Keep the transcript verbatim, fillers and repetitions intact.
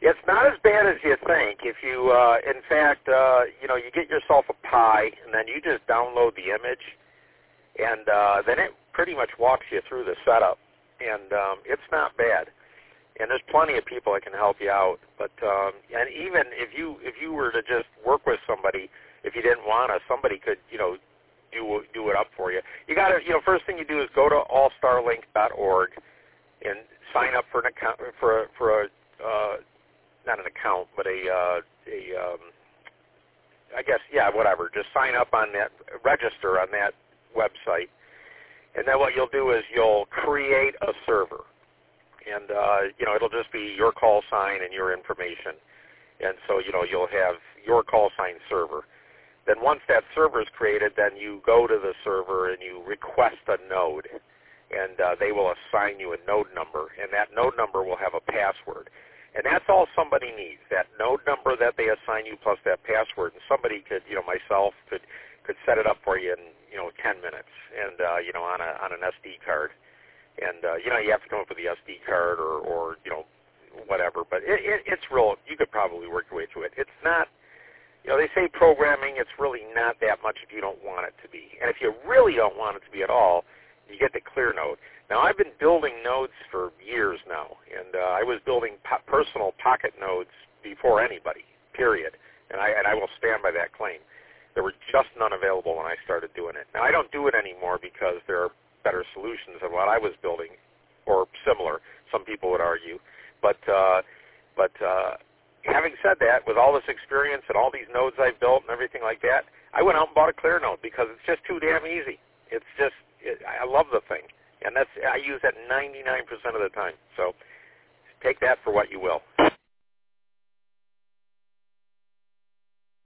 It's not as bad as you think. If you, uh, in fact, uh, you know, you get yourself a Pi, and then you just download the image, and uh, then it pretty much walks you through the setup, and um, it's not bad. And there's plenty of people that can help you out. But um, and even if you if you were to just work with somebody, if you didn't want to, somebody could, you know, do do it up for you. You got to, you know, first thing you do is go to all star link dot org and sign up for an account for a, for a uh, not an account, but a uh, a um, I guess yeah, whatever. Just sign up on that, register on that website, and then what you'll do is you'll create a server. And, uh, you know, it'll just be your call sign and your information. And so, you know, you'll have your call sign server. Then once that server is created, then you go to the server and you request a node. And uh, they will assign you a node number. And that node number will have a password. And that's all somebody needs, that node number that they assign you plus that password. And somebody could, you know, myself could, could set it up for you in, you know, ten minutes and, uh, you know, on, a, on an S D card. And, uh, you know, you have to come up with the S D card or, or you know, whatever. But it, it, it's real. You could probably work your way through it. It's not, you know, they say programming, it's really not that much if you don't want it to be. And if you really don't want it to be at all, you get the ClearNode. Now, I've been building nodes for years now. And uh, I was building po- personal pocket nodes before anybody, period. And I, and I will stand by that claim. There were just none available when I started doing it. Now, I don't do it anymore because there are better solutions than what I was building, or similar, some people would argue. But uh, but uh, having said that, with all this experience and all these nodes I've built and everything like that, I went out and bought a ClearNode because it's just too damn easy. It's just, it, I love the thing. And that's I use that ninety-nine percent of the time. So take that for what you will.